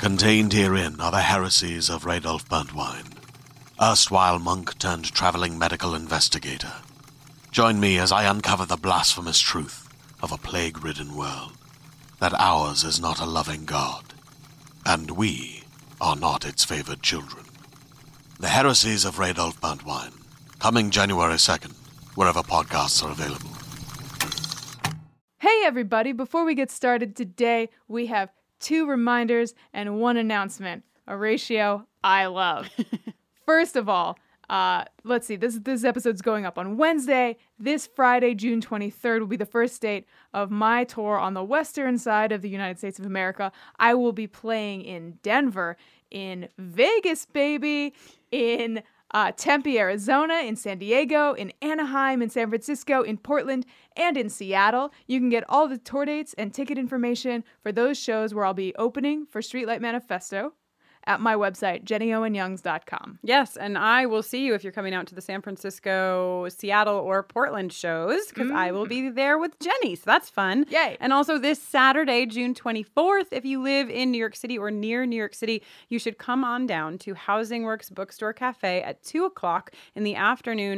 Contained herein are the heresies of Radolf Burntwine, erstwhile monk turned traveling medical investigator. Join me as I uncover the blasphemous truth of a plague-ridden world, that ours is not a loving God, and we are not its favored children. The heresies of Radolf Burntwine, coming January 2nd, wherever podcasts are available. Hey everybody, before we get started today, we have 2 reminders and 1 announcement, a ratio I love. First of all, let's see, this episode's going up on Wednesday. This Friday, June 23rd, will be the first date of my tour on the western side of the United States of America. I will be playing in Denver, in Vegas, baby, in Tempe, Arizona, in San Diego, in Anaheim, in San Francisco, in Portland, and in Seattle. You can get all the tour dates and ticket information for those shows where I'll be opening for Streetlight Manifesto at my website, jennyowenyoungs.com. Yes, and I will see you if you're coming out to the San Francisco, Seattle, or Portland shows, because I will be there with Jenny, so that's fun. Yay. And also this Saturday, June 24th, if you live in New York City or near New York City, you should come on down to Housing Works Bookstore Cafe at 2 o'clock in the afternoon.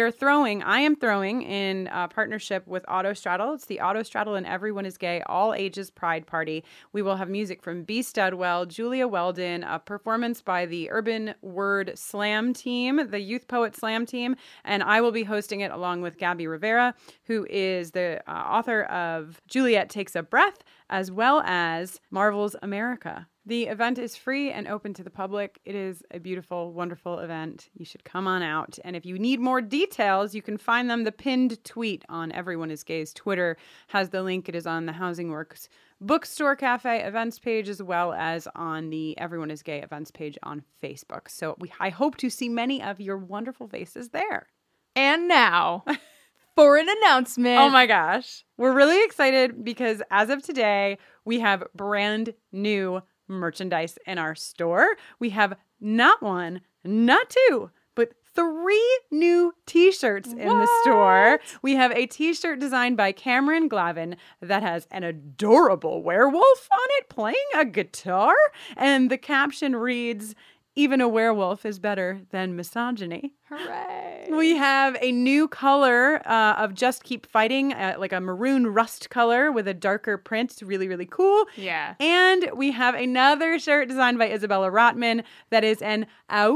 I am throwing in partnership with Autostraddle. It's the Autostraddle and Everyone is Gay, all ages pride party. We will have music from B. Studwell, Julia Weldon, a performance by the Urban Word Slam team, the Youth Poet Slam team, and I will be hosting it along with Gabby Rivera, who is the author of Juliet Takes a Breath, as well as Marvel's America. The event is free and open to the public. It is a beautiful, wonderful event. You should come on out. And if you need more details, you can find them. The pinned tweet on Everyone is Gay's Twitter has the link. It is on the Housing Works Bookstore Cafe events page, as well as on the Everyone is Gay events page on Facebook. So I hope to see many of your wonderful faces there. And now, for an announcement. Oh my gosh. We're really excited because as of today, we have brand new merchandise in our store. We have not 1, not 2, but 3 new t-shirts in the store. We have a t-shirt designed by Cameron Glavin that has an adorable werewolf on it playing a guitar. And the caption reads, "Even a werewolf is better than misogyny." Hooray. We have a new color of Just Keep Fighting, like a maroon rust color with a darker print. It's really, really cool. Yeah. And we have another shirt designed by Isabella Rotman that is an Awoo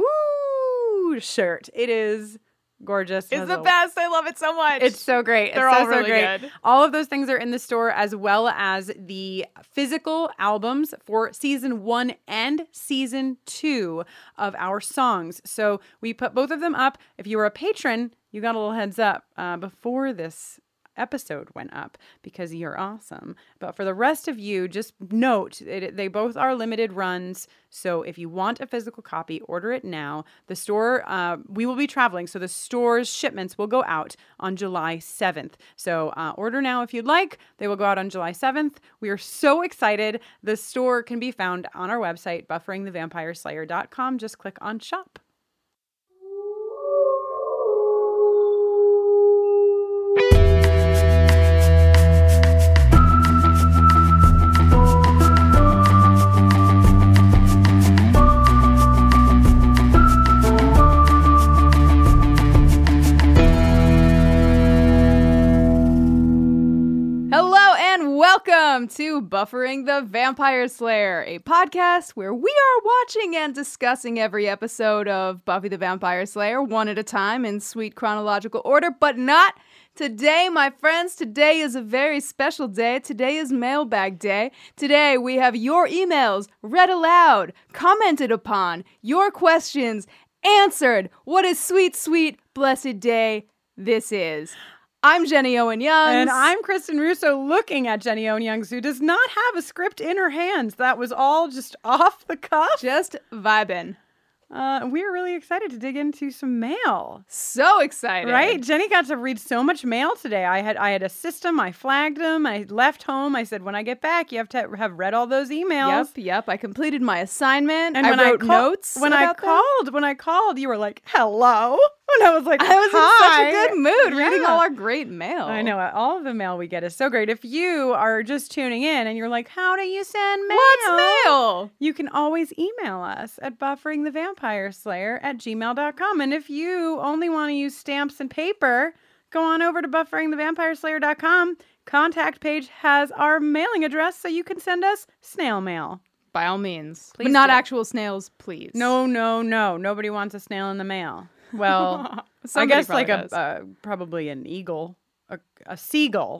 shirt. It is gorgeous. It's the best. I love it so much. It's so great. They're it's all so really great. good. All of those things are in the store, as well as the physical albums for season 1 and season 2 of our songs. So we put both of them up. If you were a patron, you got a little heads up before this episode went up because you're awesome. But for the rest of you, just note they both are limited runs. So if you want a physical copy, order it now. The store, we will be traveling, so the store's shipments will go out on July 7th. So order now if you'd like. They will go out on July 7th. We are so excited. The store can be found on our website, bufferingthevampireslayer.com. Just click on shop. Welcome to Buffering the Vampire Slayer, a podcast where we are watching and discussing every episode of Buffy the Vampire Slayer one at a time in sweet chronological order, but not today, my friends. Today is a very special day. Today is Mailbag Day. Today we have your emails read aloud, commented upon, your questions answered. What a sweet, sweet, blessed day this is. I'm Jenny Owen Youngs. And I'm Kristen Russo, looking at Jenny Owen Youngs, who does not have a script in her hands. That was all just off the cuff. Just vibing. We're really excited to dig into some mail. So excited. Right? Jenny got to read so much mail today. I had a system. I flagged them. I left home. I said, when I get back, you have to have read all those emails. Yep. I completed my assignment. And I wrote notes. When I called, you were like, hello. And I was like, I was Hi. in such a good mood reading Yeah. all our great mail. I know. All of the mail we get is so great. If you are just tuning in and you're like, how do you send mail? What's mail? You can always email us at bufferingthevampireslayer@gmail.com. And if you only want to use stamps and paper, go on over to bufferingthevampireslayer.com. Contact page has our mailing address so you can send us snail mail. By all means. Please but not do. actual snails, please. No. Nobody wants a snail in the mail. Well, I Somebody guess probably like does. probably an eagle, a seagull.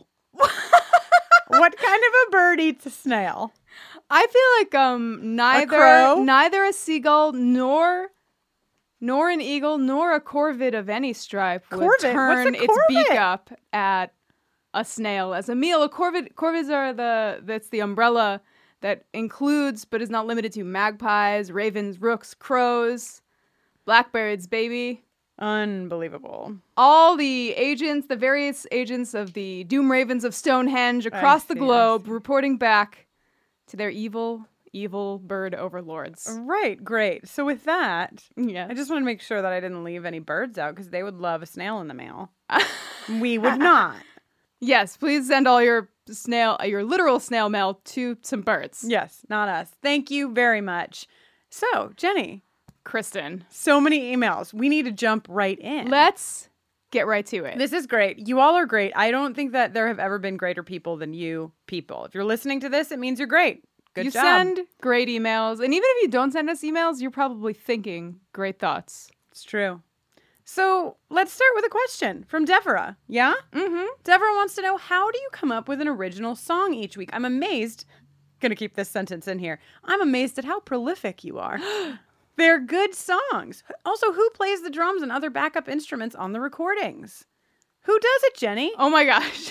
What kind of a bird eats a snail? I feel like crow? neither a seagull nor an eagle nor a corvid of any stripe would Corvid? What's a turn its beak corvid? up at a snail as a meal. Corvids are that's the umbrella that includes but is not limited to magpies, ravens, rooks, crows, blackbirds, baby. Unbelievable. All the various agents of the Doom Ravens of Stonehenge across the see, I globe reporting back to their evil bird overlords. Right, great. So with that, Yes. I just want to make sure that I didn't leave any birds out because they would love a snail in the mail. We would not. Yes, please send all your literal snail mail to some birds. Yes, not us. Thank you very much. So, Jenny, Kristen, so many emails. We need to jump right in. let's get right to it. This is great. You all are great. I don't think that there have ever been greater people than you people. If you're listening to this, it means you're great. Good you job. send great emails, and even if you don't send us emails, you're probably thinking great thoughts. It's true. So let's start with a question from Deborah. Yeah? Mm-hmm. Deborah wants to know, how do you come up with an original song each week? I'm amazed. Gonna keep this sentence in here. I'm amazed at how prolific you are. They're good songs. Also, who plays the drums and other backup instruments on the recordings? Who does it, Jenny? Oh my gosh.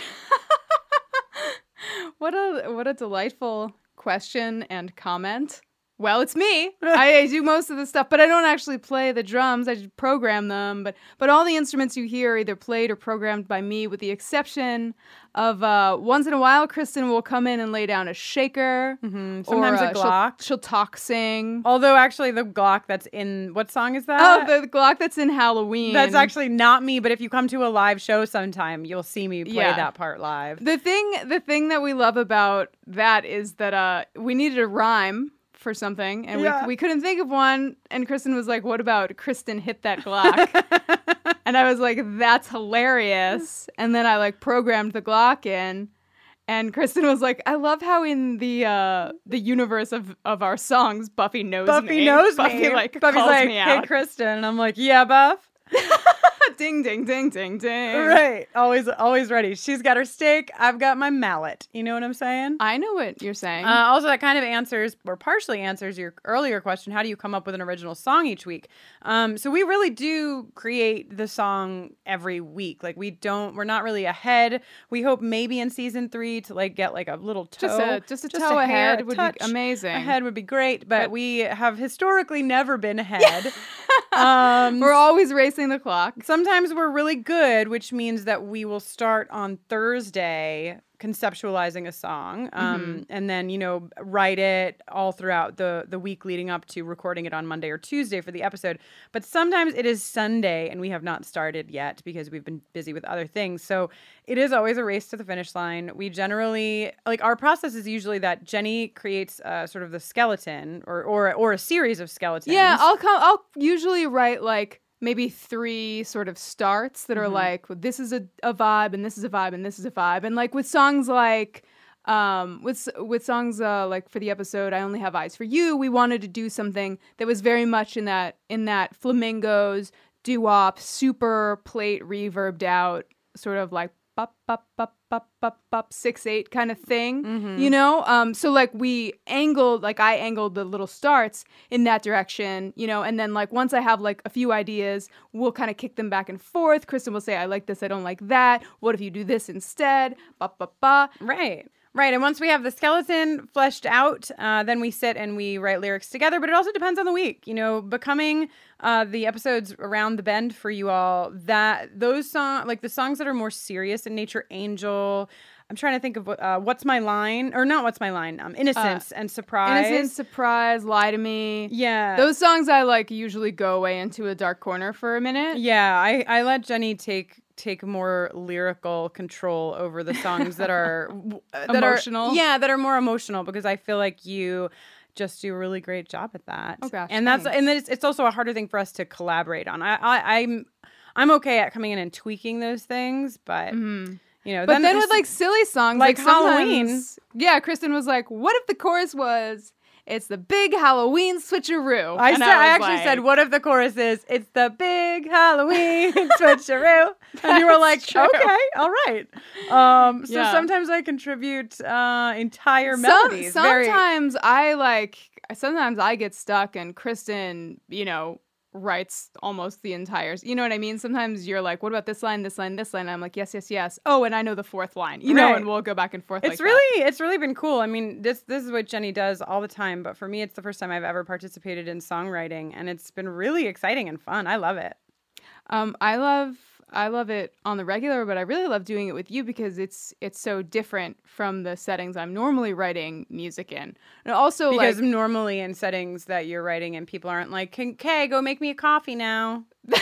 What a delightful question and comment. Well, it's me. I do most of the stuff, but I don't actually play the drums. I just program them. But all the instruments you hear are either played or programmed by me, with the exception of once in a while, Kristen will come in and lay down a shaker. Mm-hmm. Sometimes a Glock. She'll talk sing. Although, actually, the Glock that's in... What song is that? Oh, the Glock that's in Halloween. That's actually not me, but if you come to a live show sometime, you'll see me play Yeah. that part live. The thing that we love about that is that we needed a rhyme for something, and Yeah. we couldn't think of one, and Kristen was like, what about Kristen hit that Glock? And I was like, that's hilarious. And then I programmed the Glock in, and Kristen was like, I love how in the universe of our songs, Buffy knows me. Buffy knows Buffy me. Buffy's Buffy's calls like, me hey, out. Kristen. And I'm like, yeah, Buff. Ding, ding, ding, ding, ding. Right. Always ready. She's got her steak. I've got my mallet. You know what I'm saying? I know what you're saying. Also, that kind of answers, or partially answers, your earlier question. How do you come up with an original song each week? So we really do create the song every week. We're not really ahead. We hope maybe in season 3 to get a little toe. Just a toe ahead would touch be amazing. Ahead would be great, but we have historically never been ahead. We're always racing the clock. Sometimes we're really good, which means that we will start on Thursday conceptualizing a song and then, write it all throughout the week leading up to recording it on Monday or Tuesday for the episode. But sometimes it is Sunday and we have not started yet because we've been busy with other things. So it is always a race to the finish line. We generally, our process is usually that Jenny creates sort of the skeleton or a series of skeletons. Yeah, I'll usually write maybe 3 sort of starts that are well, this is a vibe, and this is a vibe, and this is a vibe. And with songs with songs for the episode I Only Have Eyes for You, we wanted to do something that was very much in that flamingos, doo-wop, super plate reverbed out, sort of bop, bop, bop, bop, bop, bop, 6/8 kind of thing, So I angled the little starts in that direction, and then once I have a few ideas, we'll kind of kick them back and forth. Kristen will say, I like this, I don't like that. What if you do this instead? Ba, ba, ba. Right. And once we have the skeleton fleshed out, then we sit and we write lyrics together. But it also depends on the week. Becoming the episodes around the bend for you all, that those songs, the songs that are more serious in nature, Angel, I'm trying to think of what's my line, or not what's my line. Innocence and Surprise. Innocence, Surprise, Lie to Me. Yeah. Those songs I like usually go away into a dark corner for a minute. Yeah, I let Jenny take more lyrical control over the songs that are Emotional? that are more emotional, because I feel like you just do a really great job at that. Oh gosh, and thanks. it's also a harder thing for us to collaborate on. I'm okay at coming in and tweaking those things, but you know, But then with like silly songs like Halloween. sometimes- Yeah, Kristen was like, what if the chorus was, it's the big Halloween switcheroo? I And said, I actually said, what if the chorus is, it's the big Halloween switcheroo? And you were like, true. okay, all right. So Yeah. sometimes I contribute entire melodies. Sometimes I get stuck and Kristen, you know, writes almost the entire, you know what I mean? Sometimes you're like, what about this line, this line, this line? And I'm like, yes, yes, yes. Oh, and I know the fourth line, you know, Right. and we'll go back and forth It's like that. it's really been cool. I mean, this is what Jenny does all the time, but for me, it's the first time I've ever participated in songwriting, and it's been really exciting and fun. I love it. I love it on the regular, but I really love doing it with you because it's so different from the settings I'm normally writing music in. And also Because like normally in settings that you're writing and people aren't like, okay, go make me a coffee now.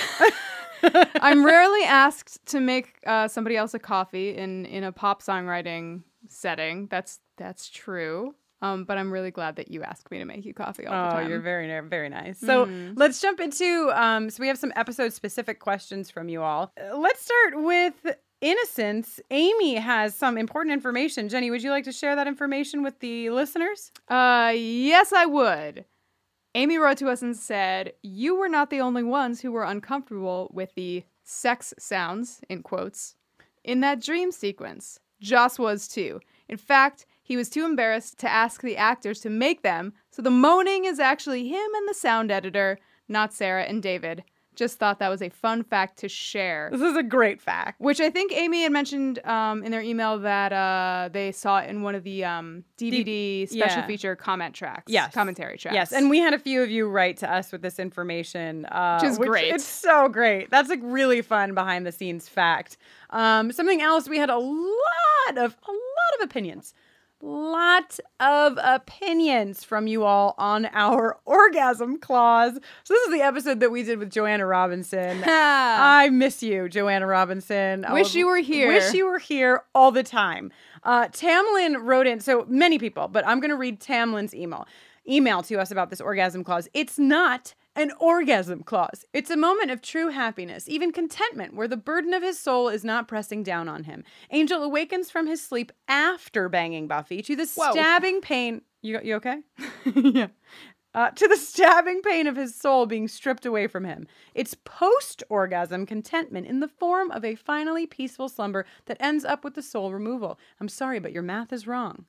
I'm rarely asked to make somebody else a coffee in a pop songwriting setting. That's true. But I'm really glad that you asked me to make you coffee all the time. Oh, you're very, very nice. So let's jump into, so we have some episode-specific questions from you all. Let's start with Innocence. Amy has some important information. Jenny, would you like to share that information with the listeners? Yes, I would. Amy wrote to us and said, you were not the only ones who were uncomfortable with the sex sounds, in quotes, in that dream sequence. Joss was too. In fact, he was too embarrassed to ask the actors to make them, so the moaning is actually him and the sound editor, not Sarah and David. Just thought that was a fun fact to share. This is a great fact. Which I think Amy had mentioned in their email that they saw it in one of the DVD special feature commentary tracks. Yes, and we had a few of you write to us with this information. Which is great. It's so great. That's a really fun behind the scenes fact. Something else, we had a lot of opinions. Lot of opinions from you all on our orgasm clause. So this is the episode that we did with Joanna Robinson. I miss you, Joanna Robinson. Wish you were here. Wish you were here all the time. Tamlin wrote in, so many people, but I'm going to read Tamlin's email to us about this orgasm clause. It's not an orgasm clause. It's a moment of true happiness, even contentment, where the burden of his soul is not pressing down on him. Angel awakens from his sleep after banging Buffy to the stabbing pain. You okay? Yeah. To the stabbing pain of his soul being stripped away from him. It's post-orgasm contentment in the form of a finally peaceful slumber that ends up with the soul removal. I'm sorry, but your math is wrong.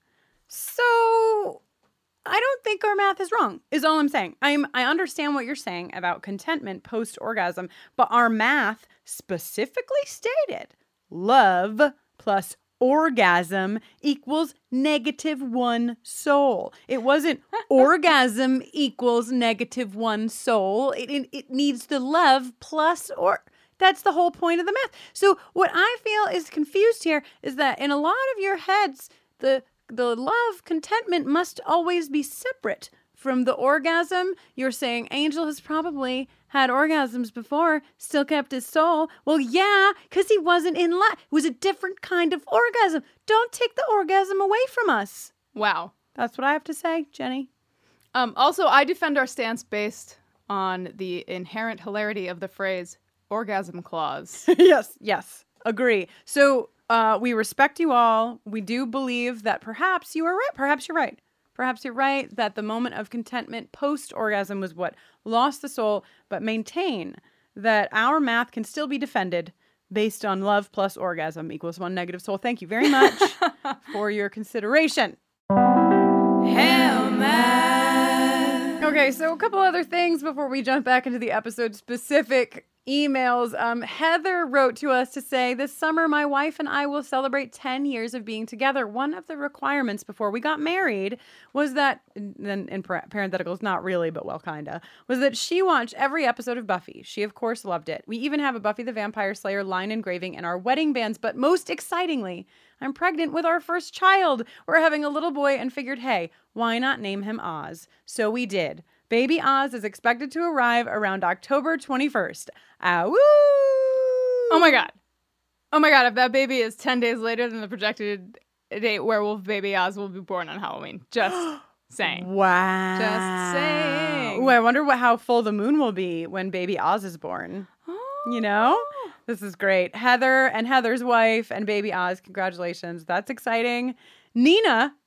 So I don't think our math is wrong, is all I'm saying. I understand what you're saying about contentment post-orgasm, but our math specifically stated love plus orgasm equals -1 soul. It wasn't orgasm equals -1 soul. It needs the love plus or... That's the whole point of the math. So what I feel is confused here is that in a lot of your heads, the love, contentment must always be separate from the orgasm. You're saying Angel has probably had orgasms before, still kept his soul. Well, yeah, because he wasn't in love. It was a different kind of orgasm. Don't take the orgasm away from us. Wow. That's what I have to say, Jenny. Also, I defend our stance based on the inherent hilarity of the phrase orgasm clause. Yes, agree. So we respect you all. We do believe that perhaps you are right. Perhaps you're right. Perhaps you're right that the moment of contentment post-orgasm was what lost the soul, but maintain that our math can still be defended based on love plus orgasm equals 1 negative soul. Thank you very much for your consideration. Hell math. Okay, so a couple other things before we jump back into the episode-specific emails. Heather wrote to us to say, this summer, my wife and I will celebrate 10 years of being together. One of the requirements before we got married was that, then in parentheticals, not really, but well, kinda, was that she watched every episode of Buffy. She, of course, loved it. We even have a Buffy the Vampire Slayer line engraving in our wedding bands, but most excitingly, I'm pregnant with our first child. We're having a little boy and figured, hey, why not name him Oz? So we did. Baby Oz is expected to arrive around October 21st. Woo! Oh my God. Oh my God. If that baby is 10 days later than the projected date, werewolf baby Oz will be born on Halloween. Just saying. Wow. Just saying. Ooh, I wonder how full the moon will be when baby Oz is born. You know? This is great. Heather and Heather's wife and baby Oz, congratulations. That's exciting. Nina.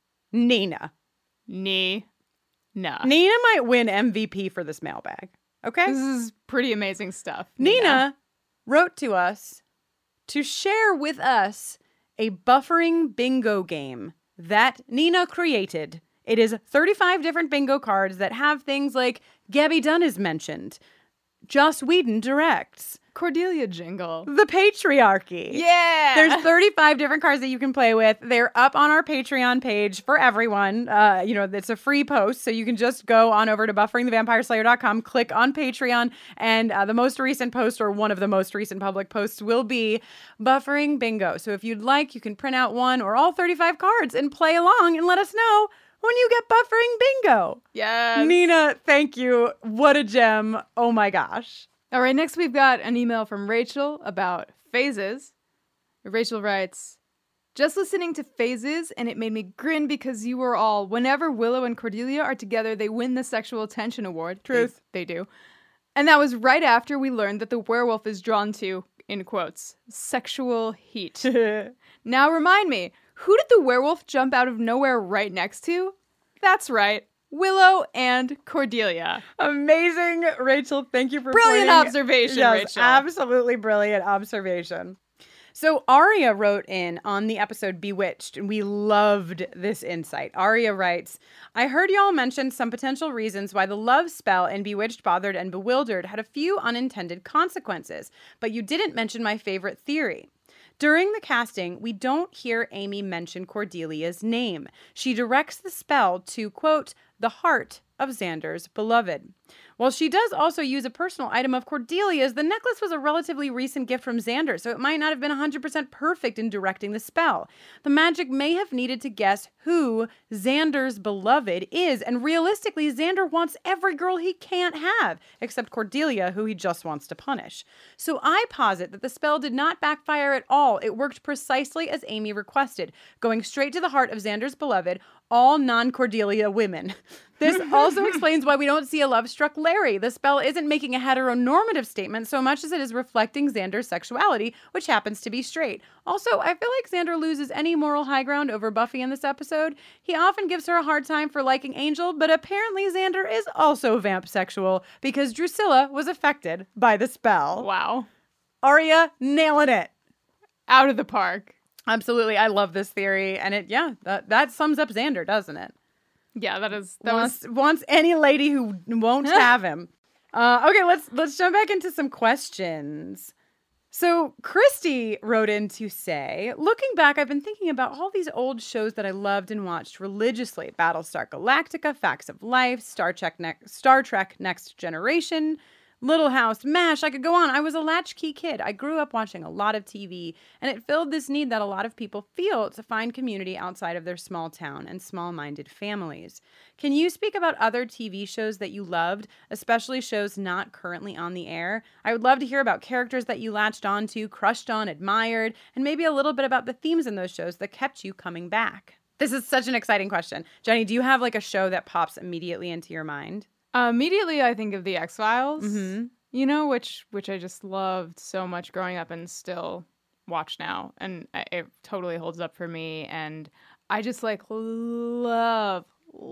Nah. Nina might win MVP for this mailbag. Okay? This is pretty amazing stuff. Nina wrote to us to share with us a buffering bingo game that Nina created. It is 35 different bingo cards that have things like Gabby Dunn is mentioned, Joss Whedon directs, Cordelia jingle. the patriarchy. Yeah. There's 35 different cards that you can play with. They're up on our Patreon page for everyone. It's a free post, so you can just go on over to bufferingthevampireslayer.com, click on Patreon, and the most recent post, or one of the most recent public posts, will be Buffering Bingo. So if you'd like, you can print out one or all 35 cards and play along and let us know when you get Buffering Bingo. Yes. Nina, thank you. What a gem. Oh my gosh. All right, next we've got an email from Rachel about phases. Rachel writes, just listening to Phases, and it made me grin because you were all, whenever Willow and Cordelia are together, they win the Sexual Tension Award. Truth. They do. And that was right after we learned that the werewolf is drawn to, in quotes, sexual heat. Now remind me, who did the werewolf jump out of nowhere right next to? That's right. Willow and Cordelia. Amazing, Rachel. Thank you for Brilliant observation, yes, Rachel. Absolutely brilliant observation. So Aria wrote in on the episode Bewitched, and we loved this insight. Aria writes, I heard y'all mention some potential reasons why the love spell in Bewitched, Bothered, and Bewildered had a few unintended consequences, but you didn't mention my favorite theory. During the casting, we don't hear Amy mention Cordelia's name. She directs the spell to, quote, the heart of Xander's beloved. While she does also use a personal item of Cordelia's, the necklace was a relatively recent gift from Xander, so it might not have been 100% perfect in directing the spell. The magic may have needed to guess who Xander's beloved is, and realistically, Xander wants every girl he can't have, except Cordelia, who he just wants to punish. So I posit that the spell did not backfire at all. It worked precisely as Amy requested, going straight to the heart of Xander's beloved, all non-Cordelia women. This also explains why we don't see a love-struck Larry. The spell isn't making a heteronormative statement so much as it is reflecting Xander's sexuality, which happens to be straight. Also, I feel like Xander loses any moral high ground over Buffy in this episode. He often gives her a hard time for liking Angel, but apparently Xander is also vamp-sexual because Drusilla was affected by the spell. Wow. Aria, nailing it. Out of the park. Absolutely. I love this theory. And that sums up Xander, doesn't it? Yeah, that wants any lady who won't have him. Okay, let's jump back into some questions. So Christy wrote in to say, looking back, I've been thinking about all these old shows that I loved and watched religiously. Battlestar Galactica, Facts of Life, Star Trek Next Generation, Little House, MASH, I could go on. I was a latchkey kid. I grew up watching a lot of TV, and it filled this need that a lot of people feel to find community outside of their small town and small-minded families. Can you speak about other TV shows that you loved, especially shows not currently on the air? I would love to hear about characters that you latched onto, crushed on, admired, and maybe a little bit about the themes in those shows that kept you coming back. This is such an exciting question. Jenny, do you have like a show that pops immediately into your mind? Immediately, I think of the X-Files, which I just loved so much growing up and still watch now. And it totally holds up for me. And I just love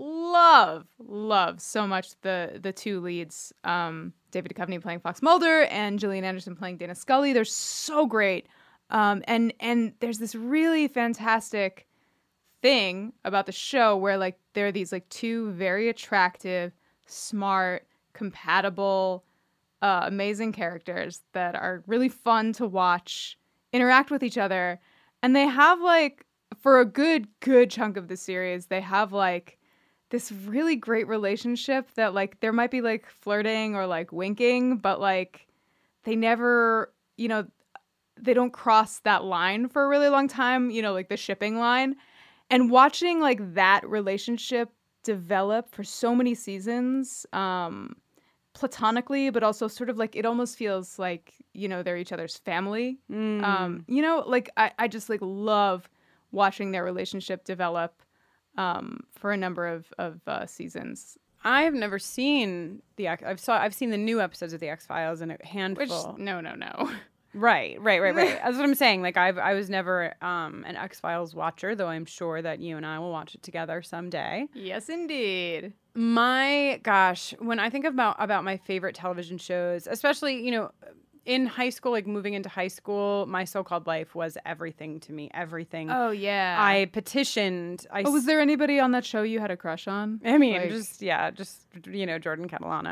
so much the two leads, David Duchovny playing Fox Mulder and Gillian Anderson playing Dana Scully. They're so great. And there's this really fantastic thing about the show where there are these two very attractive, smart, compatible amazing characters that are really fun to watch interact with each other. And they have like, for a good chunk of the series, they have like this really great relationship that like there might be like flirting or like winking, but like they never, you know, they don't cross that line for a really long time, you know, like the shipping line. And watching like that relationship develop for so many seasons, platonically, but also sort of like it almost feels like, you know, they're each other's family. You know, like I just like love watching their relationship develop for a number of seasons. I've never seen I've seen the new episodes of the X-Files and a handful. Which no. Right. That's what I'm saying. Like I was never an X-Files watcher, though I'm sure that you and I will watch it together someday. Yes, indeed. My gosh, when I think about my favorite television shows, especially, you know, in high school, like moving into high school, My So-Called Life was everything to me. Everything. Oh yeah. I petitioned. Was there anybody on that show you had a crush on? I mean, like... just you know, Jordan Catalano.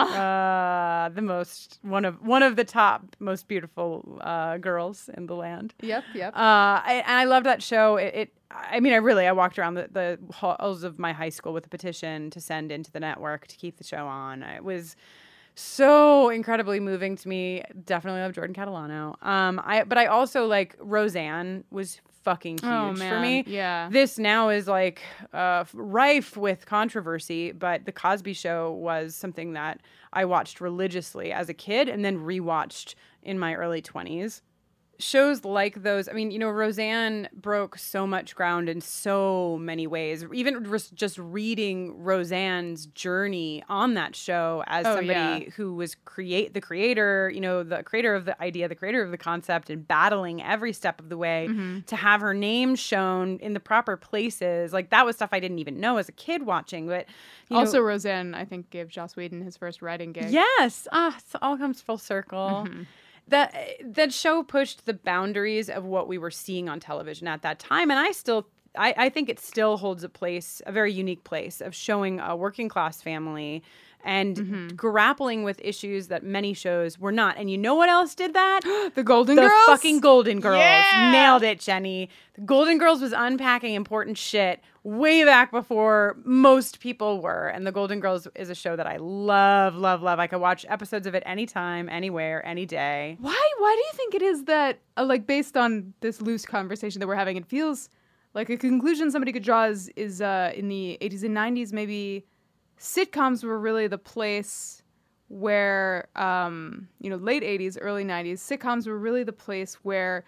Uh-huh. One of the top most beautiful girls in the land. Yep. And I loved that show. I walked around the halls of my high school with a petition to send into the network to keep the show on. It was so incredibly moving to me. Definitely love Jordan Catalano. But I also like Roseanne was fucking huge for me. Yeah. This now is like rife with controversy, but The Cosby Show was something that I watched religiously as a kid and then rewatched in my early 20s. Shows like those, I mean, you know, Roseanne broke so much ground in so many ways. Even just reading Roseanne's journey on that show as somebody who was the creator, you know, the creator of the idea, the creator of the concept, and battling every step of the way to have her name shown in the proper places. Like that was stuff I didn't even know as a kid watching. But also, Roseanne, I think, gave Joss Whedon his first writing gig. Yes. It all comes full circle. Mm-hmm. That show pushed the boundaries of what we were seeing on television at that time, and I think it still holds a very unique place of showing a working class family and grappling with issues that many shows were not. And you know what else did that? The Golden Girls? The fucking Golden Girls. Yeah! Nailed it, Jenny. The Golden Girls was unpacking important shit way back before most people were. And The Golden Girls is a show that I love. I could watch episodes of it anytime, anywhere, any day. Why do you think it is that, like, based on this loose conversation that we're having, it feels like a conclusion somebody could draw is in the 80s and 90s, maybe sitcoms were really the place where, you know, late 80s, early 90s, sitcoms were really the place where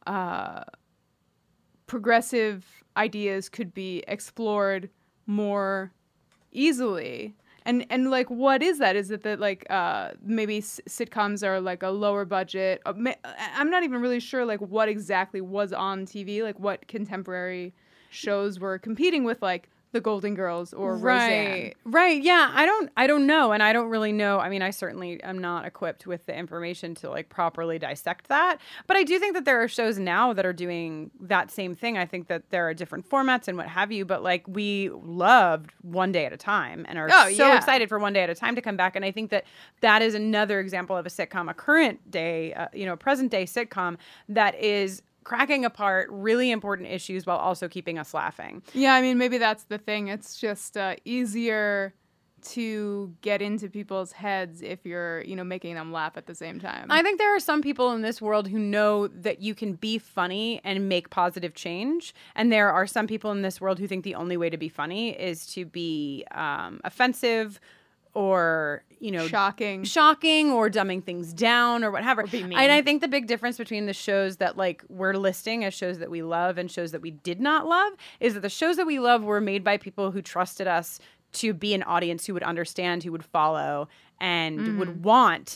progressive ideas could be explored more easily. And like, what is that? Is it that like maybe sitcoms are like a lower budget? I'm not even really sure like what exactly was on TV, like what contemporary shows were competing with like The Golden Girls or Roseanne. Right. Yeah. I don't know. And I don't really know. I mean, I certainly am not equipped with the information to like properly dissect that. But I do think that there are shows now that are doing that same thing. I think that there are different formats and what have you. But like we loved One Day at a Time and are so excited for One Day at a Time to come back. And I think that is another example of a sitcom, a current day, present day sitcom that is cracking apart really important issues while also keeping us laughing. Yeah, I mean, maybe that's the thing. It's just easier to get into people's heads if you're, you know, making them laugh at the same time. I think there are some people in this world who know that you can be funny and make positive change. And there are some people in this world who think the only way to be funny is to be offensive or, you know, shocking or dumbing things down or whatever. Or be mean. And I think the big difference between the shows that like we're listing as shows that we love and shows that we did not love is that the shows that we love were made by people who trusted us to be an audience who would understand, who would follow, and would want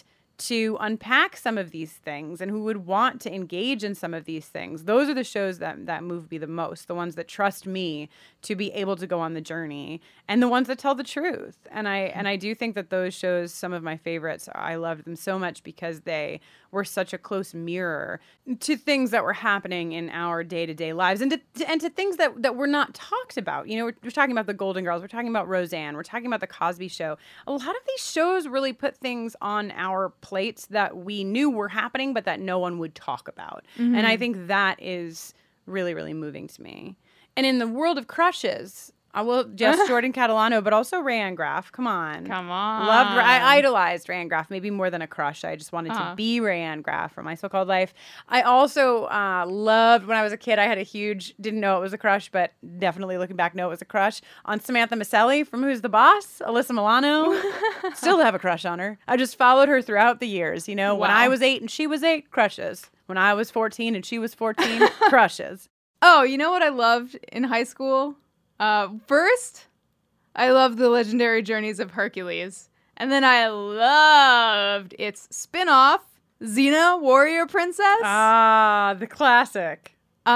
to unpack some of these things and who would want to engage in some of these things. Those are the shows that move me the most, the ones that trust me to be able to go on the journey, and the ones that tell the truth. And I do think that those shows, some of my favorites, I loved them so much because they were such a close mirror to things that were happening in our day-to-day lives, and to things that were not talked about. You know, we're talking about the Golden Girls, we're talking about Roseanne, we're talking about the Cosby Show. A lot of these shows really put things on our plates that we knew were happening, but that no one would talk about. Mm-hmm. And I think that is really, really moving to me. And in the world of crushes, Jess Jordan Catalano, but also Rayanne Graff. Come on. I idolized Rayanne Graff, maybe more than a crush. I just wanted to be Rayanne Graff for My So-Called Life. I also loved, when I was a kid, I had a huge, didn't know it was a crush, but definitely looking back, know it was a crush on Samantha Micelli from Who's the Boss? Alyssa Milano. Still have a crush on her. I just followed her throughout the years. You know, when I was 8 and she was 8, crushes. When I was 14 and she was 14, crushes. Oh, you know what I loved in high school? First, I loved The Legendary Journeys of Hercules. And then I loved its spin-off, Xena, Warrior Princess. Ah, the classic.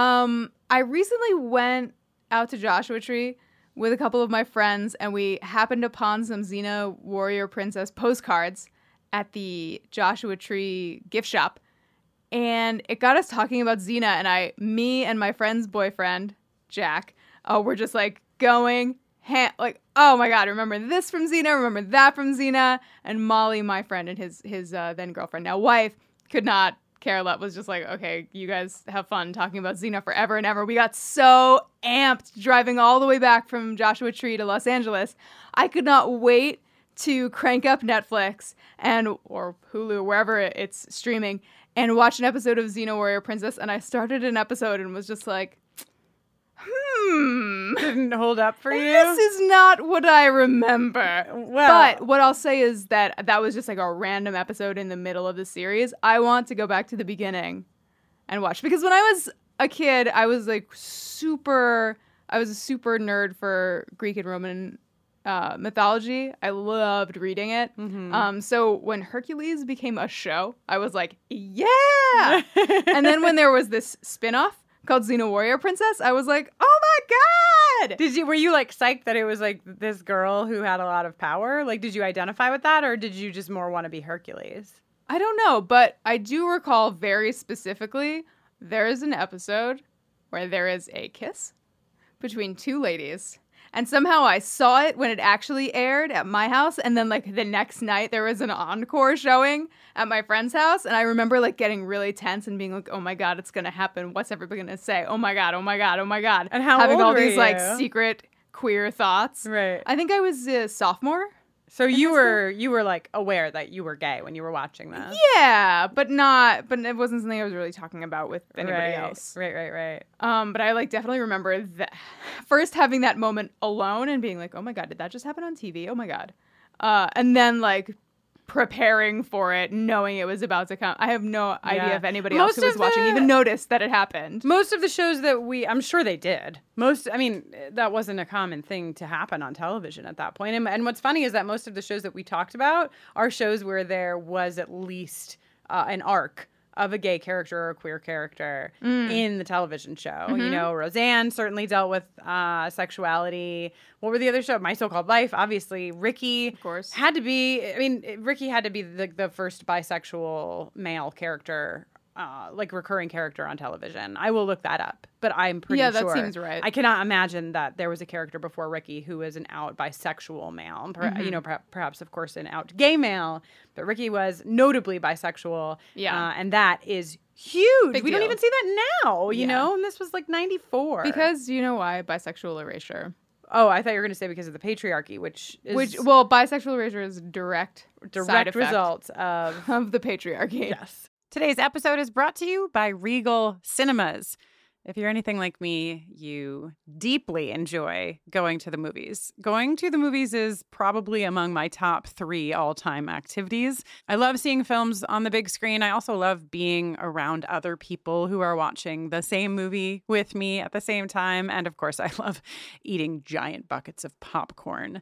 I recently went out to Joshua Tree with a couple of my friends, and we happened upon some Xena, Warrior Princess postcards at the Joshua Tree gift shop. And it got us talking about Xena, and me and my friend's boyfriend, Jack, we're just like going, like, oh my God, remember this from Xena, remember that from Xena. And Molly, my friend, and his then girlfriend, now wife, could not care less, was just like, okay, you guys have fun talking about Xena forever and ever. We got so amped driving all the way back from Joshua Tree to Los Angeles. I could not wait to crank up Netflix or Hulu, wherever it's streaming, and watch an episode of Xena Warrior Princess. And I started an episode and was just like, didn't hold up for you? This is not what I remember. Well, but what I'll say is that was just like a random episode in the middle of the series. I want to go back to the beginning and watch. Because when I was a kid, I was a super nerd for Greek and Roman mythology. I loved reading it. Mm-hmm. So when Hercules became a show, I was like, yeah! And then when there was this spin-off called Xena Warrior Princess, I was like, oh my God! Were you like psyched that it was like this girl who had a lot of power? Like, did you identify with that, or did you just more want to be Hercules? I don't know, but I do recall very specifically there is an episode where there is a kiss between two ladies. And somehow I saw it when it actually aired at my house. And then like the next night there was an encore showing at my friend's house. And I remember like getting really tense and being like, oh my God, it's going to happen. What's everybody going to say? Oh my God, oh my God, oh my God. And how having old all were these you? like secret queer thoughts. Right. I think I was a sophomore. So you were like aware that you were gay when you were watching that? Yeah, but it wasn't something I was really talking about with anybody else. Right. But I like definitely remember that first having that moment alone and being like, oh my God, did that just happen on TV? Oh my God. And then like preparing for it, knowing it was about to come. I have no idea if anybody else who was watching even noticed that it happened. Most of the shows that I'm sure they did. That wasn't a common thing to happen on television at that point. And what's funny is that most of the shows that we talked about are shows where there was at least an arc of a gay character or a queer character in the television show. Mm-hmm. You know, Roseanne certainly dealt with sexuality. What were the other shows? My So-Called Life, obviously. Ricky, of course, had to be. Ricky had to be the first bisexual male character, like recurring character on television. I will look that up, but I'm pretty sure. Yeah, that seems right. I cannot imagine that there was a character before Ricky who was an out bisexual male. Perhaps, of course, an out gay male, but Ricky was notably bisexual. Yeah, and that is huge. Big we deal. don't even see that now, you know, and this was like 94. Because you know why? Bisexual erasure. Oh, I thought you were going to say because of the patriarchy, which bisexual erasure is direct side effect result of the patriarchy. Yes. Today's episode is brought to you by Regal Cinemas. If you're anything like me, you deeply enjoy going to the movies. Going to the movies is probably among my top 3 all-time activities. I love seeing films on the big screen. I also love being around other people who are watching the same movie with me at the same time. And of course, I love eating giant buckets of popcorn.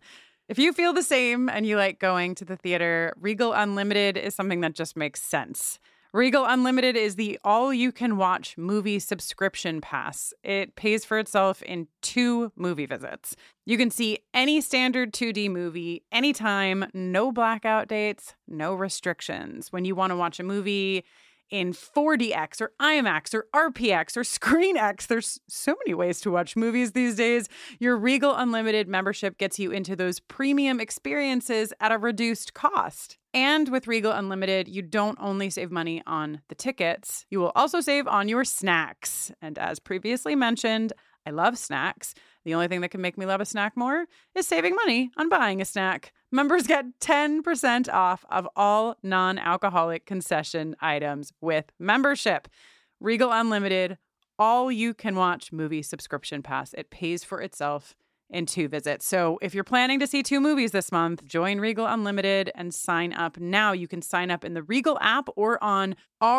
If you feel the same and you like going to the theater, Regal Unlimited is something that just makes sense. Regal Unlimited is the all-you-can-watch movie subscription pass. It pays for itself in 2 movie visits. You can see any standard 2D movie anytime, no blackout dates, no restrictions. When you want to watch a movie in 4DX or IMAX or RPX or ScreenX. There's so many ways to watch movies these days. Your Regal Unlimited membership gets you into those premium experiences at a reduced cost. And with Regal Unlimited, you don't only save money on the tickets, you will also save on your snacks. And as previously mentioned, I love snacks. The only thing that can make me love a snack more is saving money on buying a snack. Members get 10% off of all non-alcoholic concession items with membership. Regal Unlimited, all you can watch movie subscription pass. It pays for itself in 2 visits. So if you're planning to see 2 movies this month, join Regal Unlimited and sign up now. You can sign up in the Regal app or on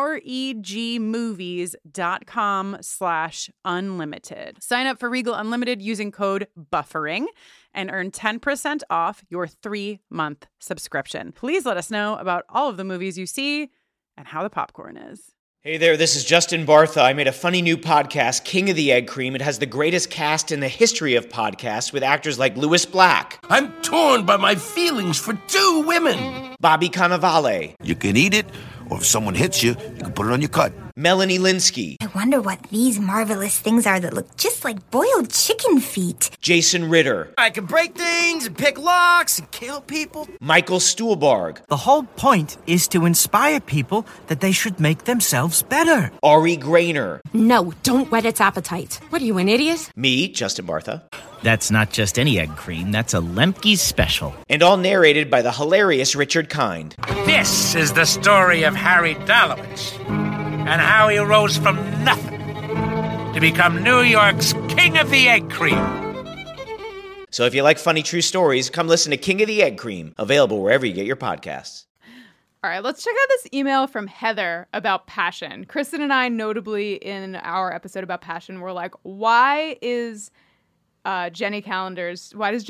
regmovies.com/unlimited. Sign up for Regal Unlimited using code BUFFERING and earn 10% off your 3-month subscription. Please let us know about all of the movies you see and how the popcorn is. Hey there, this is Justin Bartha. I made a funny new podcast, King of the Egg Cream. It has the greatest cast in the history of podcasts with actors like Louis Black. I'm torn by my feelings for 2 women. Bobby Cannavale. You can eat it, or if someone hits you, you can put it on your cut. Melanie Linsky. I wonder what these marvelous things are that look just like boiled chicken feet. Jason Ritter. I can break things and pick locks and kill people. Michael Stuhlbarg. The whole point is to inspire people that they should make themselves better. Ari Grainer. No, don't whet its appetite. What are you, an idiot? Me, Justin Bartha. That's not just any egg cream, that's a Lemke's special. And all narrated by the hilarious Richard Kind. This is the story of Harry Dalowitz and how he rose from nothing to become New York's King of the Egg Cream. So if you like funny true stories, come listen to King of the Egg Cream, available wherever you get your podcasts. All right, let's check out this email from Heather about Passion. Kristen and I, notably in our episode about Passion, were like, why does Jenny Calendar's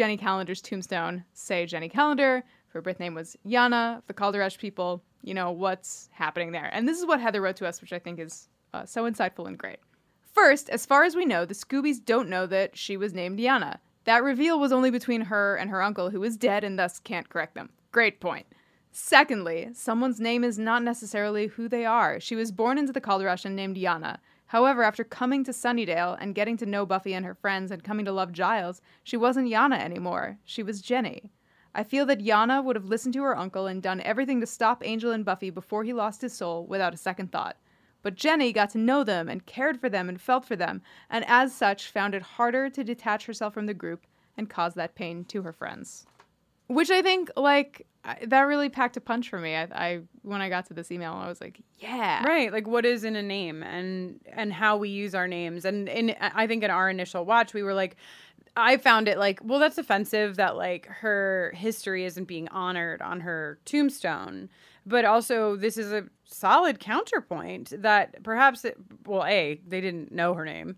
tombstone say Jenny Calendar? Her birth name was Yana, the Calderesh people. You know, what's happening there? And this is what Heather wrote to us, which I think is so insightful and great. First, as far as we know, the Scoobies don't know that she was named Yana. That reveal was only between her and her uncle, who is dead and thus can't correct them. Great point. Secondly, someone's name is not necessarily who they are. She was born into the Calderesh and named Yana. However, after coming to Sunnydale and getting to know Buffy and her friends and coming to love Giles, she wasn't Yana anymore. She was Jenny. I feel that Yana would have listened to her uncle and done everything to stop Angel and Buffy before he lost his soul without a second thought. But Jenny got to know them and cared for them and felt for them, and as such found it harder to detach herself from the group and cause that pain to her friends. Which I think, like, that really packed a punch for me. I when I got to this email, I was like, yeah. Right, like what is in a name and how we use our names. And I think in our initial watch, we were like, I found it like, well, that's offensive that like her history isn't being honored on her tombstone. But also, this is a solid counterpoint that perhaps, A, they didn't know her name,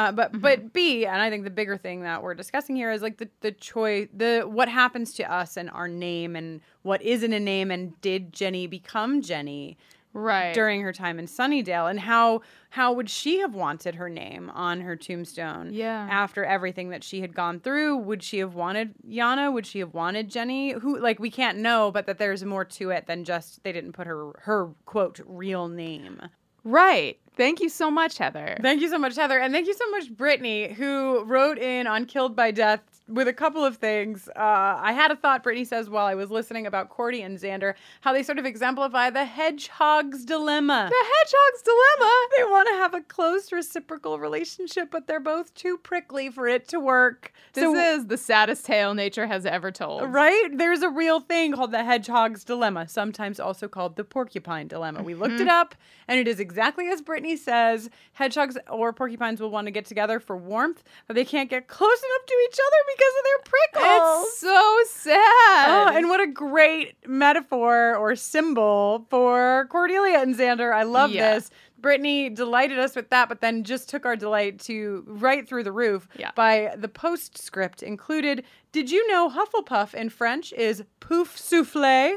but B, and I think the bigger thing that we're discussing here is like the choice, what happens to us and our name and what isn't a name, and did Jenny become Jenny? Right. During her time in Sunnydale, and how would she have wanted her name on her tombstone? Yeah. After everything that she had gone through, would she have wanted Yana? Would she have wanted Jenny? Who, like, we can't know, but that there's more to it than just they didn't put her quote real name. Right. Thank you so much, Heather. Thank you so much, Heather. And thank you so much, Brittany, who wrote in on Killed by Death with a couple of things. I had a thought, Brittany says, while I was listening about Cordy and Xander, how they sort of exemplify the hedgehog's dilemma. The hedgehog's dilemma? They want to have a close reciprocal relationship, but they're both too prickly for it to work. This is the saddest tale nature has ever told. Right? There's a real thing called the hedgehog's dilemma, sometimes also called the porcupine dilemma. We looked it up, and it is exactly as Brittany says. Hedgehogs or porcupines will want to get together for warmth, but they can't get close enough to each other because of their prickles. It's so sad. Oh, and what a great metaphor or symbol for Cordelia and Xander. I love this. Brittany delighted us with that, but then just took our delight to right through the roof by the postscript included. Did you know Hufflepuff in French is pouf soufflé?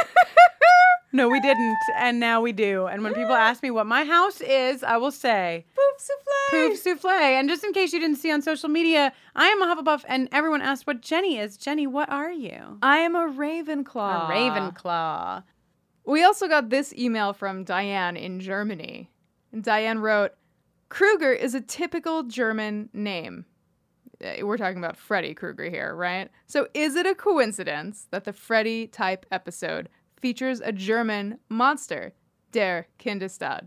No, we didn't, and now we do. And when people ask me what my house is, I will say pouf soufflé. Pouf soufflé. And just in case you didn't see on social media, I am a Hufflepuff, and everyone asked what Jenny is. Jenny, what are you? I am a Ravenclaw. A Ravenclaw. We also got this email from Diane in Germany. And Diane wrote, Kruger is a typical German name. We're talking about Freddy Krueger here, right? So is it a coincidence that the Freddy type episode features a German monster, der Kindestad?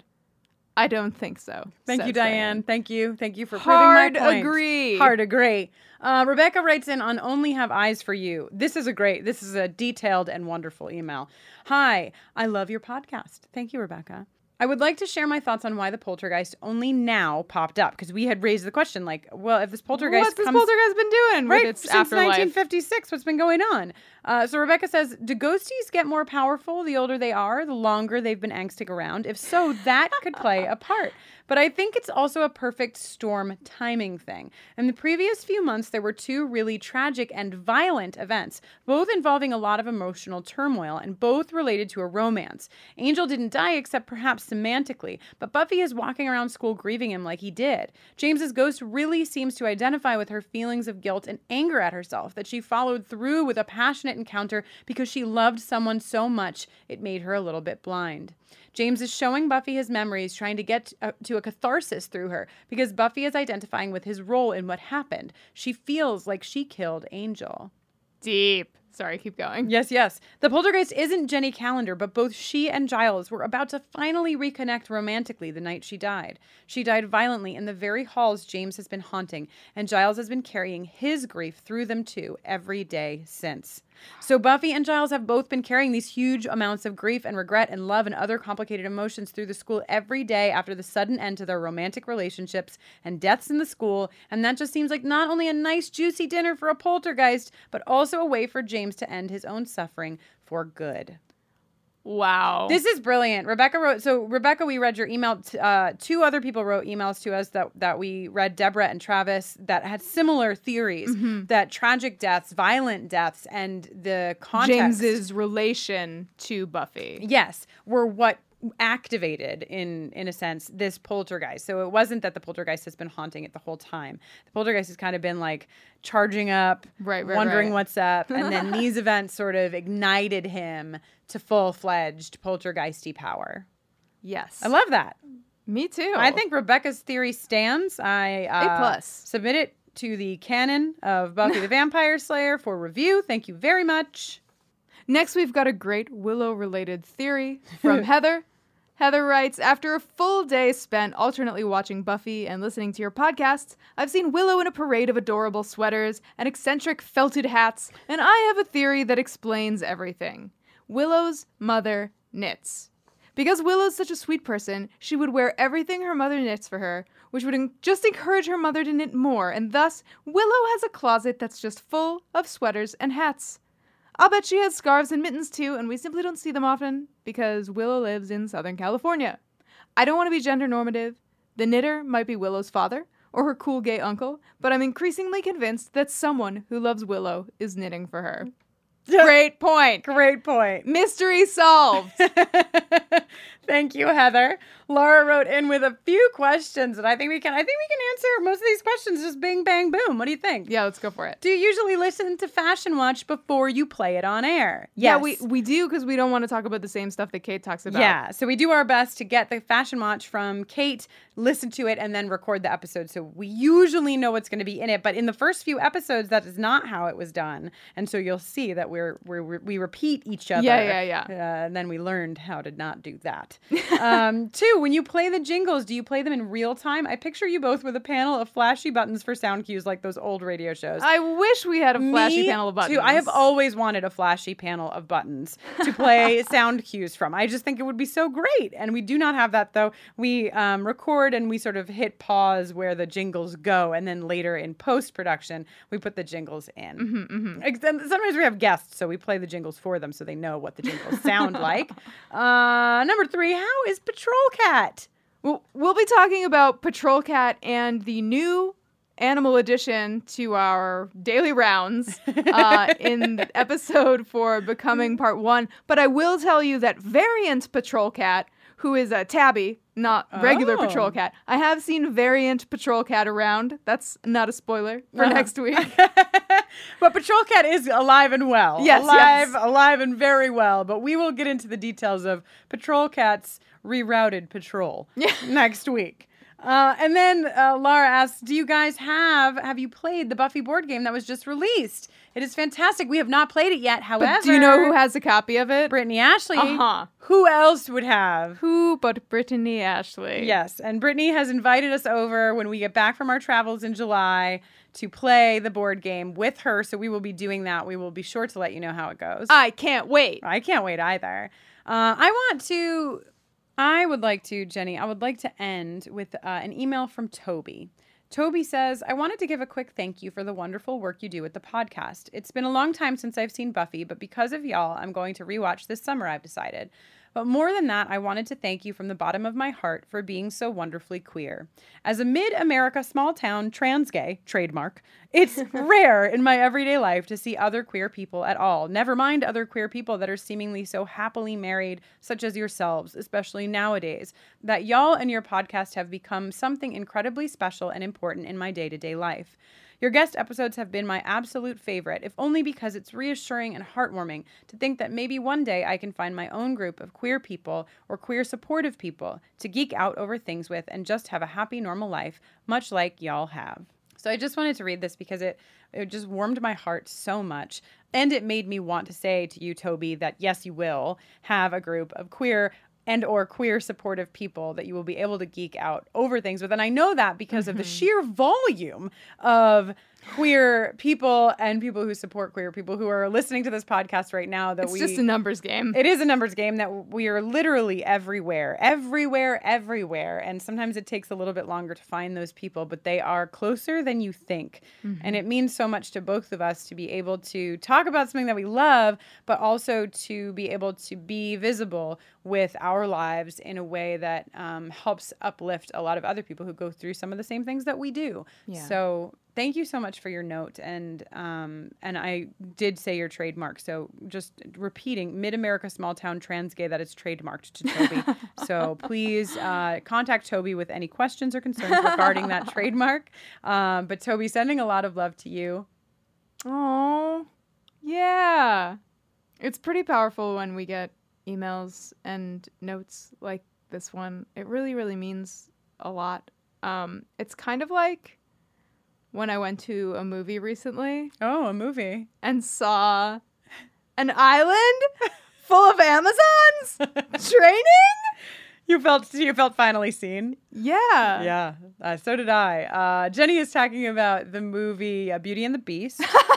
I don't think so. Thank you, Diane. Thank you. Thank you for Hard proving my point. agree. Hard agree. Rebecca writes in on Only Have Eyes for You. This is a detailed and wonderful email. Hi, I love your podcast. Thank you, Rebecca. I would like to share my thoughts on why the poltergeist only now popped up, because we had raised the question, like, well, if this poltergeist What's this poltergeist been doing right, with its since afterlife? 1956, what's been going on? So Rebecca says, do ghosties get more powerful the older they are, the longer they've been angsting around? If so, that could play a part. But I think it's also a perfect storm timing thing. In the previous few months, there were two really tragic and violent events, both involving a lot of emotional turmoil and both related to a romance. Angel didn't die except perhaps semantically, but Buffy is walking around school grieving him like he did. James's ghost really seems to identify with her feelings of guilt and anger at herself that she followed through with a passionate encounter because she loved someone so much it made her a little bit blind. James is showing Buffy his memories, trying to get to a catharsis through her, because Buffy is identifying with his role in what happened. She feels like she killed Angel. Deep. Sorry, keep going. Yes. The poltergeist isn't Jenny Calendar, but both she and Giles were about to finally reconnect romantically the night she died. She died violently in the very halls James has been haunting, and Giles has been carrying his grief through them too every day since. So Buffy and Giles have both been carrying these huge amounts of grief and regret and love and other complicated emotions through the school every day after the sudden end to their romantic relationships and deaths in the school, and that just seems like not only a nice juicy dinner for a poltergeist, but also a way for James to end his own suffering for good. Wow. This is brilliant. Rebecca wrote, so Rebecca, we read your email. Two other people wrote emails to us that we read, Deborah and Travis, that had similar theories, that tragic deaths, violent deaths, and the context. James's relation to Buffy. Yes, were what activated, in a sense, this poltergeist. So it wasn't that the poltergeist has been haunting it the whole time. The poltergeist has kind of been like charging up, wondering what's up, and then these events sort of ignited him to full-fledged poltergeisty power. Yes. I love that. Me too. I think Rebecca's theory stands. I A+. submit it to the canon of Buffy the Vampire Slayer for review. Thank you very much. Next, we've got a great Willow-related theory from Heather. Heather writes, after a full day spent alternately watching Buffy and listening to your podcasts, I've seen Willow in a parade of adorable sweaters and eccentric felted hats, and I have a theory that explains everything. Willow's mother knits. Because Willow's such a sweet person, she would wear everything her mother knits for her, which would just encourage her mother to knit more, and thus, Willow has a closet that's just full of sweaters and hats. I'll bet she has scarves and mittens too, and we simply don't see them often because Willow lives in Southern California. I don't want to be gender normative. The knitter might be Willow's father or her cool gay uncle, but I'm increasingly convinced that someone who loves Willow is knitting for her. Great point. Great point. Mystery solved. Thank you, Heather. Laura wrote in with a few questions, and I think we can answer most of these questions just bing, bang, boom. What do you think? Yeah, let's go for it. Do you usually listen to Fashion Watch before you play it on air? Yes. Yeah, we do, because we don't want to talk about the same stuff that Kate talks about. Yeah, so we do our best to get the Fashion Watch from Kate, listen to it, and then record the episode. So we usually know what's going to be in it, but in the first few episodes, that is not how it was done. And so you'll see that we repeat each other. Yeah. And then we learned how to not do that. Two, when you play the jingles, do you play them in real time? I picture you both with a panel of flashy buttons for sound cues like those old radio shows. I wish we had a flashy panel of buttons. Too. I have always wanted a flashy panel of buttons to play sound cues from. I just think it would be so great. And we do not have that, though. We record and we sort of hit pause where the jingles go. And then later in post-production, we put the jingles in. And sometimes we have guests. guests, so we play the jingles for them so they know what the jingles sound like. Number 3, how is Patrol Cat? We'll be talking about Patrol Cat and the new animal addition to our daily rounds in the episode for Becoming Part 1. But I will tell you that variant Patrol Cat, who is a tabby, not regular Patrol Cat. I have seen variant Patrol Cat around. That's not a spoiler for next week. But Patrol Cat is alive and well. Yes, alive and very well. But we will get into the details of Patrol Cat's rerouted patrol next week. And then Laura asks, do you guys have you played the Buffy board game that was just released? It is fantastic. We have not played it yet. However, but do you know who has a copy of it? Brittany Ashley. Uh-huh. Who else would have? Who but Brittany Ashley? Yes, and Brittany has invited us over when we get back from our travels in July to play the board game with her. So we will be doing that. We will be sure to let you know how it goes. I can't wait. I can't wait either. I would like to end with an email from Toby. Toby says, I wanted to give a quick thank you for the wonderful work you do with the podcast. It's been a long time since I've seen Buffy, but because of y'all, I'm going to rewatch this summer, I've decided. But more than that, I wanted to thank you from the bottom of my heart for being so wonderfully queer. As a mid-America small-town trans gay, trademark, it's rare in my everyday life to see other queer people at all. Never mind other queer people that are seemingly so happily married, such as yourselves, especially nowadays, that y'all and your podcast have become something incredibly special and important in my day-to-day life. Your guest episodes have been my absolute favorite, if only because it's reassuring and heartwarming to think that maybe one day I can find my own group of queer people or queer supportive people to geek out over things with and just have a happy, normal life, much like y'all have. So I just wanted to read this because it just warmed my heart so much. And it made me want to say to you, Toby, that yes, you will have a group of queer and or queer supportive people that you will be able to geek out over things with. And I know that because of the sheer volume of queer people and people who support queer people who are listening to this podcast right now. It's just a numbers game. It is a numbers game that we are literally everywhere. And sometimes it takes a little bit longer to find those people, but they are closer than you think. And it means so much to both of us to be able to talk about something that we love, but also to be able to be visible with our lives in a way that helps uplift a lot of other people who go through some of the same things that we do. Yeah. So thank you so much for your note. And I did say your trademark. So just repeating, Mid-America Small Town Trans Gay, that is trademarked to Toby. So please contact Toby with any questions or concerns regarding that trademark. But Toby, sending a lot of love to you. Oh, yeah. It's pretty powerful when we get emails and notes like this one. It really, really means a lot. It's kind of like when I went to a movie recently. Oh, a movie. And saw an island full of Amazons training. You felt finally seen? Yeah. Yeah, so did I. Jenny is talking about the movie Beauty and the Beast.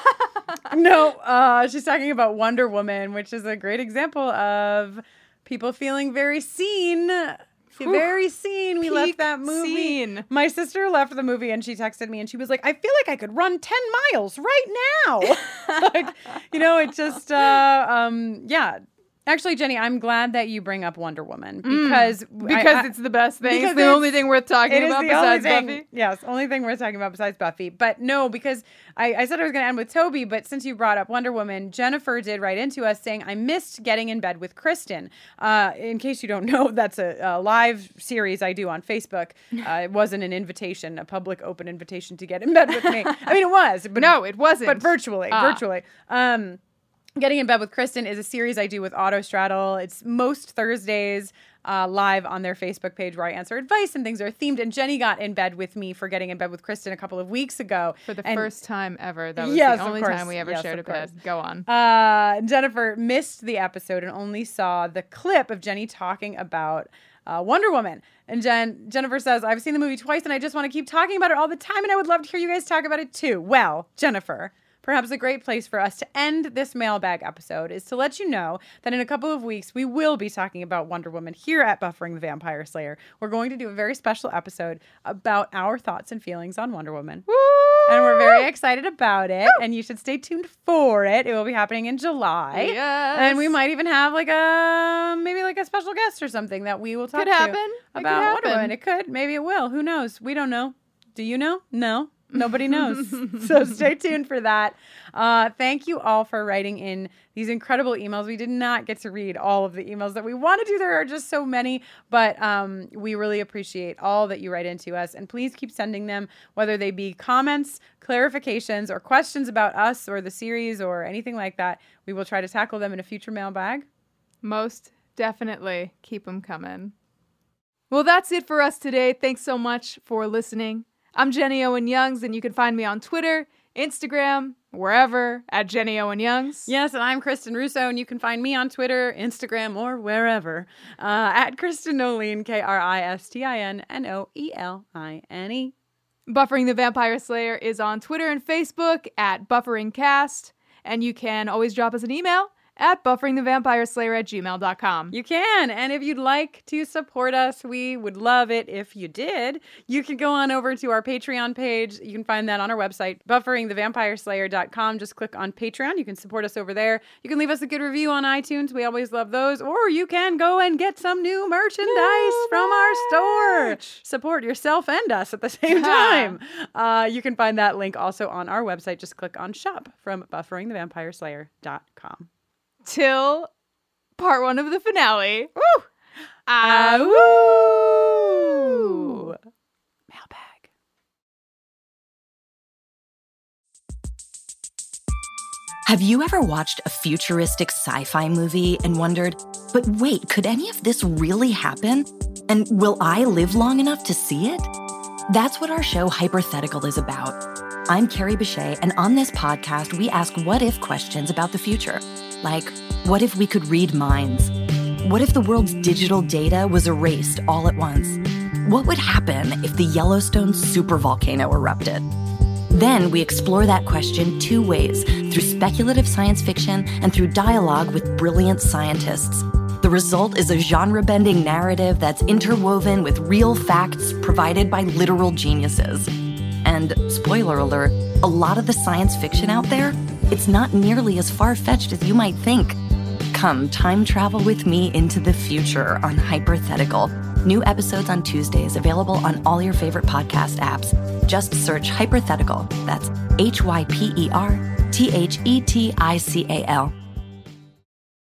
No, she's talking about Wonder Woman, which is a great example of people feeling very seen. Very seen. We left that movie. Scene. My sister left the movie and she texted me and she was like, I feel like I could run 10 miles right now. It just, yeah. Actually, Jenny, I'm glad that you bring up Wonder Woman because it's the best thing. It's the only thing worth talking about besides Buffy. Yes, only thing worth talking about besides Buffy. But no, because I said I was going to end with Toby, but since you brought up Wonder Woman, Jennifer did write into us saying, I missed getting in bed with Kristen. In case you don't know, that's a live series I do on Facebook. It wasn't an invitation, a public open invitation to get in bed with me. I mean, it was. But no, it wasn't. But virtually. Getting in Bed with Kristen is a series I do with Autostraddle. It's most Thursdays live on their Facebook page where I answer advice and things are themed. And Jenny got in bed with me for Getting in Bed with Kristen a couple of weeks ago. For the first time ever. That was the only time we ever shared a bed. Go on. Jennifer missed the episode and only saw the clip of Jenny talking about Wonder Woman. And Jennifer says, I've seen the movie twice and I just want to keep talking about it all the time and I would love to hear you guys talk about it too. Well, Jennifer, perhaps a great place for us to end this mailbag episode is to let you know that in a couple of weeks, we will be talking about Wonder Woman here at Buffering the Vampire Slayer. We're going to do a very special episode about our thoughts and feelings on Wonder Woman. Woo! And we're very excited about it, and you should stay tuned for it. It will be happening in July. Yes. And we might even have maybe a special guest or something that we will talk Could to happen. about Wonder Woman. It could. Maybe it will. Who knows? We don't know. Do you know? No. Nobody knows. So stay tuned for that. Thank you all for writing in these incredible emails. We did not get to read all of the emails that we want to do. There are just so many, but we really appreciate all that you write into us. And please keep sending them, whether they be comments, clarifications, or questions about us or the series or anything like that. We will try to tackle them in a future mailbag. Most definitely. Keep them coming. Well, that's it for us today. Thanks so much for listening. I'm Jenny Owen Youngs, and you can find me on Twitter, Instagram, wherever, at Jenny Owen Youngs. Yes, and I'm Kristen Russo, and you can find me on Twitter, Instagram, or wherever, at Kristen Noeline, KristinnOeline. Buffering the Vampire Slayer is on Twitter and Facebook at BufferingCast, and you can always drop us an email at bufferingthevampireslayer@gmail.com. You can. And if you'd like to support us, we would love it if you did. You can go on over to our Patreon page. You can find that on our website, bufferingthevampireslayer.com. Just click on Patreon. You can support us over there. You can leave us a good review on iTunes. We always love those. Or you can go and get some new merchandise from our store. Support yourself and us at the same time. You can find that link also on our website. Just click on Shop from bufferingthevampireslayer.com. Till part 1 of the finale. Woo! Woo! Mailbag. Have you ever watched a futuristic sci-fi movie and wondered, but wait, could any of this really happen? And will I live long enough to see it? That's what our show Hypothetical is about. I'm Carrie Bechet, and on this podcast, we ask what-if questions about the future. Like, what if we could read minds? What if the world's digital data was erased all at once? What would happen if the Yellowstone supervolcano erupted? Then we explore that question 2 ways, through speculative science fiction and through dialogue with brilliant scientists. The result is a genre-bending narrative that's interwoven with real facts provided by literal geniuses. And, spoiler alert, a lot of the science fiction out there, it's not nearly as far-fetched as you might think. Come time travel with me into the future on Hypothetical. New episodes on Tuesdays, available on all your favorite podcast apps. Just search Hypothetical. That's HYPERTHETICAL.